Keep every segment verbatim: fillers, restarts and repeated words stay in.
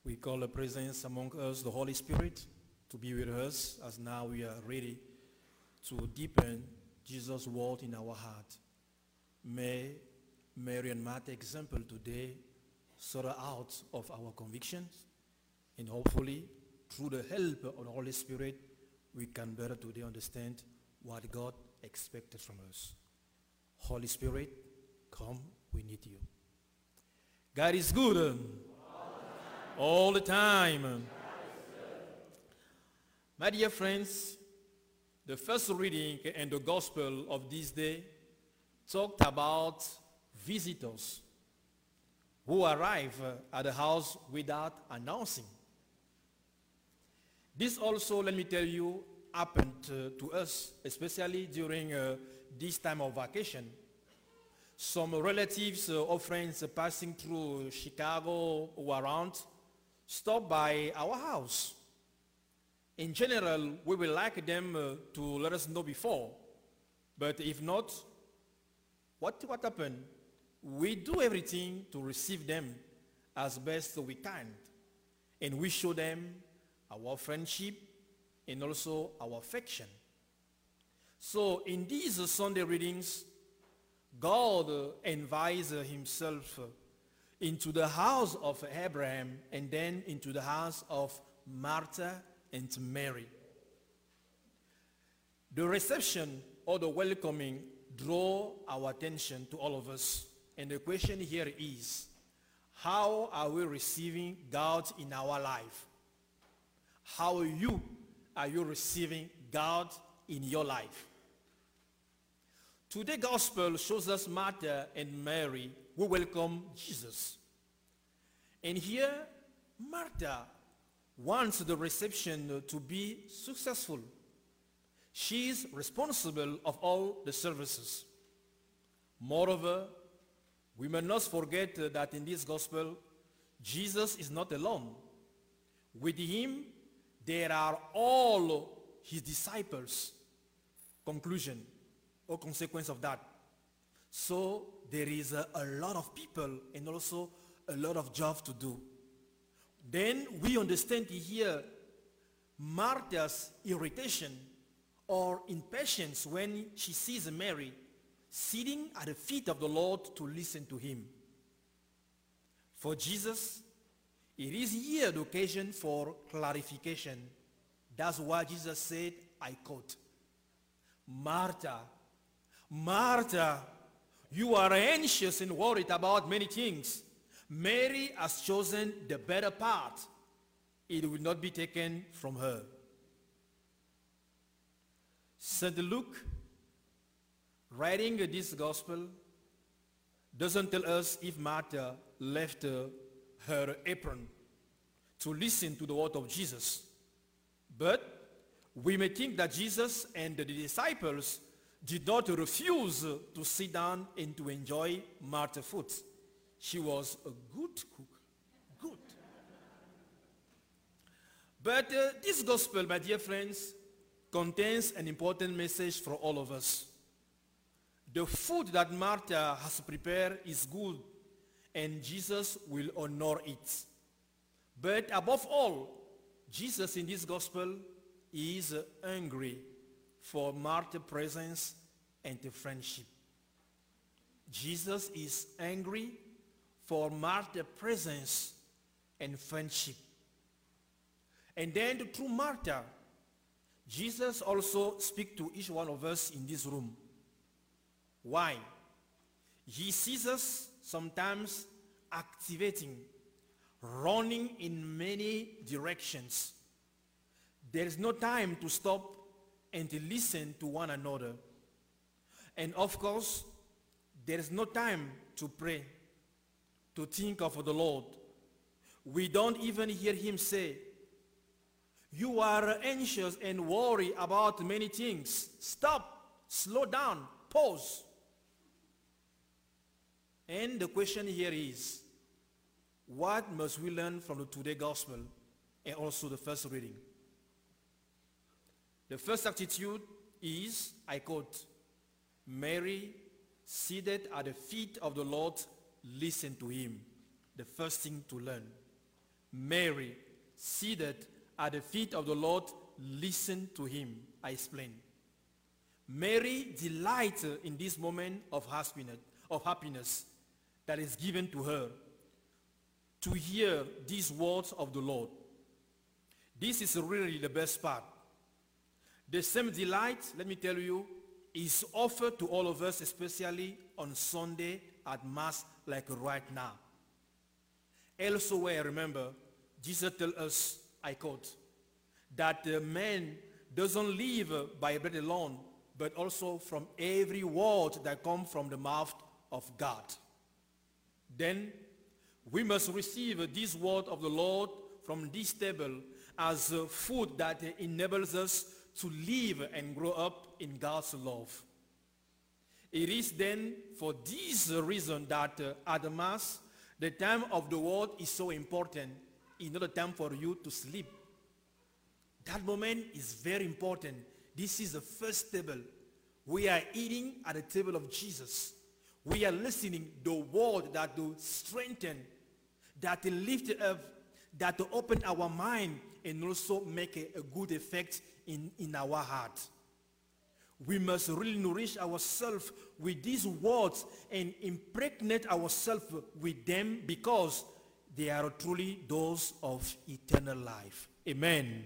We call the presence among us the Holy Spirit to be with us as now we are ready to deepen Jesus' word in our heart. May Mary and Martha example today sort out of our convictions, and hopefully through the help of the Holy Spirit we can better today understand what God expected from us. Holy Spirit, come, we need you. God is good all the time. All the time. My dear friends, the first reading in the gospel of this day talked about visitors who arrive at the house without announcing. This also, let me tell you, happened uh, to us, especially during uh, this time of vacation. Some relatives uh, or friends uh, passing through Chicago or around stopped by our house. In general, we would like them uh, to let us know before. But if not, what, what happened? We do everything to receive them as best we can. And we show them our friendship and also our affection. So in these uh, Sunday readings, God uh, invites uh, himself uh, into the house of Abraham and then into the house of Martha and Mary. The reception or the welcoming draw our attention to all of us. And the question here is, how are we receiving God in our life? How are you, are you receiving God in your life? Today's gospel shows us Martha and Mary who welcome Jesus. And here, Martha wants the reception to be successful. She is responsible of all the services. Moreover, we must not forget that in this gospel, Jesus is not alone. With him, there are all his disciples. Conclusion or consequence of that. So there is a, a lot of people and also a lot of job to do. Then we understand here Martha's irritation or impatience when she sees Mary sitting at the feet of the Lord to listen to him. For Jesus, it is here the occasion for clarification. That's why Jesus said, I quote, Martha, Martha, you are anxious and worried about many things. Mary has chosen the better part. It will not be taken from her. Saint Luke, writing this gospel, doesn't tell us if Martha left uh, her apron to listen to the word of Jesus. But we may think that Jesus and the disciples did not refuse to sit down and to enjoy Martha's food. She was a good cook. Good. But uh, this gospel, my dear friends, contains an important message for all of us. The food that Martha has prepared is good, and Jesus will honor it. But above all, Jesus in this gospel is hungry for Martha's presence and the friendship. Jesus is angry for Martha's presence and friendship. And then through Martha, Jesus also speaks to each one of us in this room. Why? He sees us sometimes activating, running in many directions. There is no time to stop and to listen to one another. And of course, there is no time to pray, to think of the Lord. We don't even hear him say, you are anxious and worried about many things. Stop, slow down, pause. And the question here is, what must we learn from the today gospel and also the first reading? The first attitude is, I quote, Mary seated at the feet of the Lord, listen to him. The first thing to learn. Mary, seated at the feet of the Lord, listened to him. I explain. Mary delights in this moment of happiness, of happiness that is given to her to hear these words of the Lord. This is really the best part. The same delight, let me tell you, is offered to all of us, especially on Sunday at Mass, like right now. Elsewhere, remember, Jesus tells us, I quote, that the man doesn't live by bread alone, but also from every word that comes from the mouth of God. Then we must receive this word of the Lord from this table as uh, food that uh, enables us to live and grow up in God's love. It is then for this reason that uh, at the Mass, the time of the word is so important. It's not a time for you to sleep. That moment is very important. This is the first table. We are eating at the table of Jesus. We are listening to the word that will strengthen, that will lift up, that will open our mind and also make a, a good effect in, in our heart. We must really nourish ourselves with these words and impregnate ourselves with them because they are truly those of eternal life. Amen. Amen.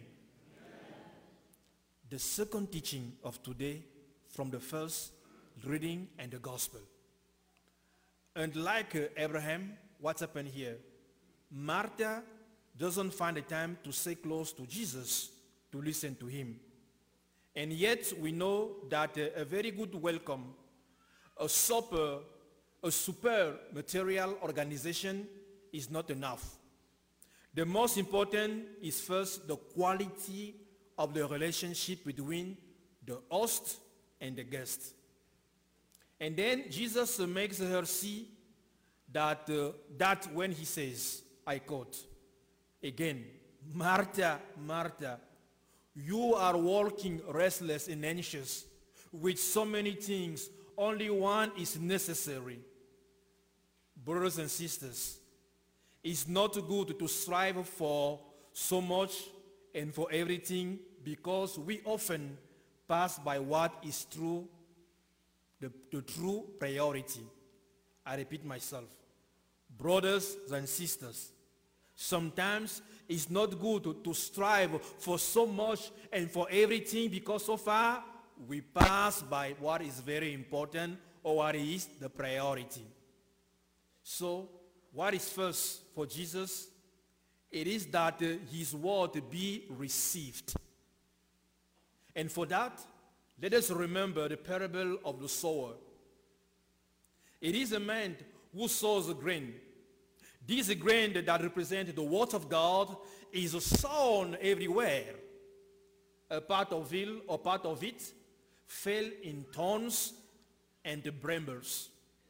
The second teaching of today from the first reading and the gospel. And like uh, Abraham, what's happened here? Martha doesn't find the time to stay close to Jesus, to listen to him. And yet we know that uh, a very good welcome, a super, a super material organization is not enough. The most important is first the quality of the relationship between the host and the guest. And then Jesus uh, makes her see that, uh, that when he says, I quote, again, Martha, Martha, you are walking restless and anxious with so many things. Only one is necessary. Brothers and sisters, it's not good to strive for so much and for everything because we often pass by what is true, the, the true priority. I repeat myself. Brothers and sisters, sometimes it's not good to, to strive for so much and for everything because so far we pass by what is very important or what is the priority. So what is first for Jesus? It is that uh, his word be received. And for that, let us remember the parable of the sower. It is a man who sows a grain. This grain that represents the word of God is sown everywhere. A part of it, or part of it fell in thorns and brambles.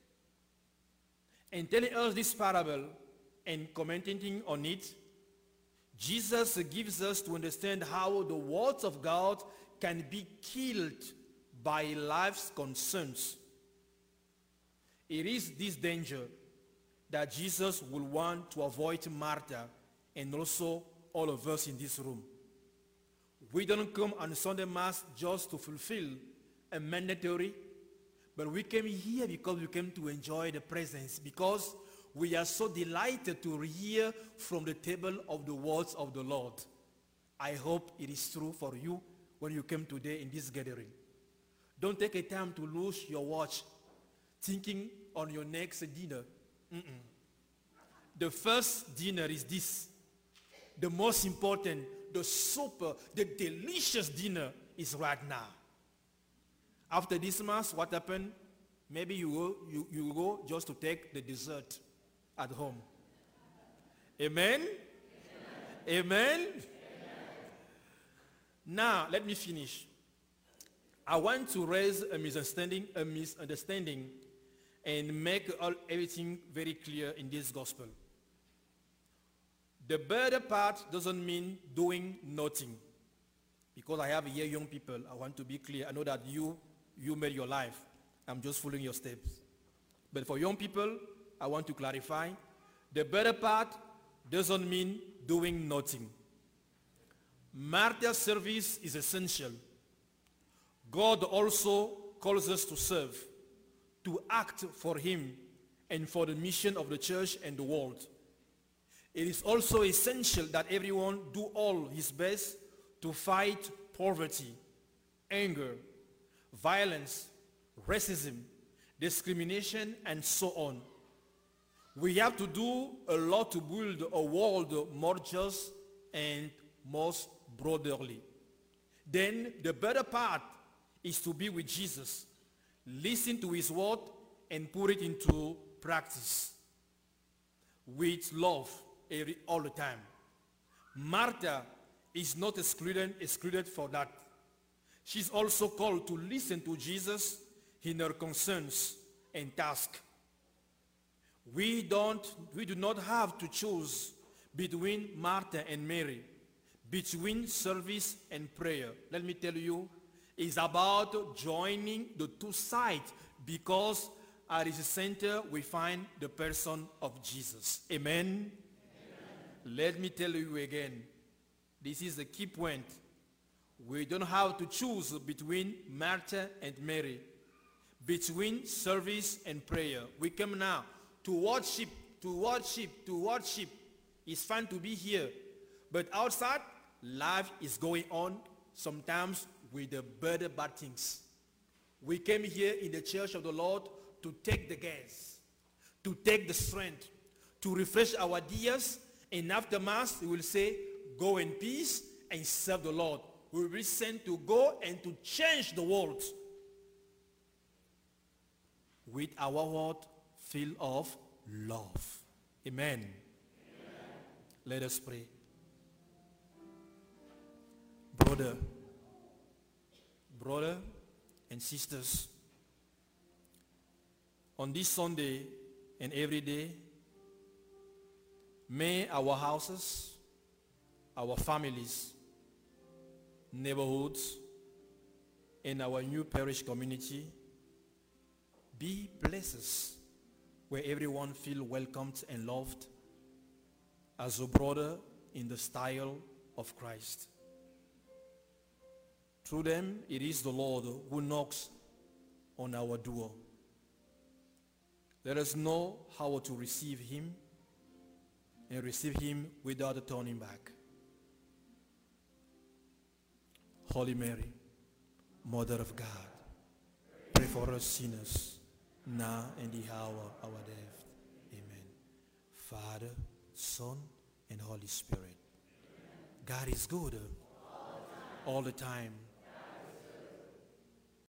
And telling us this parable and commenting on it, Jesus gives us to understand how the words of God can be killed by life's concerns. It is this danger that Jesus will want to avoid Martha and also all of us in this room. We don't come on Sunday Mass just to fulfill a mandatory, but we came here because we came to enjoy the presence, because we are so delighted to hear from the table of the words of the Lord. I hope it is true for you when you came today in this gathering. Don't take a time to lose your watch thinking on your next dinner. Mm-mm. The first dinner is this. The most important, the super, the delicious dinner is right now. After this Mass, what happened? Maybe you go, you, you go just to take the dessert at home. Amen? Amen? Amen? Amen? Now, let me finish. I want to raise a misunderstanding, a misunderstanding and make all, everything very clear in this gospel. The better part doesn't mean doing nothing. Because I have here young people, I want to be clear. I know that you, you made your life. I'm just following your steps. But for young people, I want to clarify. The better part doesn't mean doing nothing. Martyr's service is essential. God also calls us to serve, to act for him and for the mission of the church and the world. It is also essential that everyone do all his best to fight poverty, anger, violence, racism, discrimination, and so on. We have to do a lot to build a world more just and most brotherly. Then the better part is to be with Jesus, listen to his word, and put it into practice with love every, all the time. Martha is not excluded, excluded for that. She's also called to listen to Jesus in her concerns and tasks. We don't, we do not have to choose between Martha and Mary, between service and prayer. Let me tell you, it's about joining the two sides, because at its center we find the person of Jesus. Amen? Amen. Let me tell you again, this is the key point. We don't have to choose between Martha and Mary, between service and prayer. We come now to worship, to worship, to worship. It's fun to be here. But outside, life is going on, sometimes with the better bad things. We came here in the church of the Lord to take the gas, to take the strength, to refresh our ideas, and after Mass, we will say, go in peace and serve the Lord. We will be sent to go and to change the world with our heart filled of love. Amen. Amen. Let us pray. Brother, brother and sisters, on this Sunday and every day, may our houses, our families, neighborhoods, and our new parish community be places where everyone feels welcomed and loved as a brother in the style of Christ. Through them, it is the Lord who knocks on our door. Let us know how to receive him and receive him without turning back. Holy Mary, Mother of God, pray for us sinners, now and the hour of our death. Amen. Father, Son, and Holy Spirit. God is good all the time. All the time.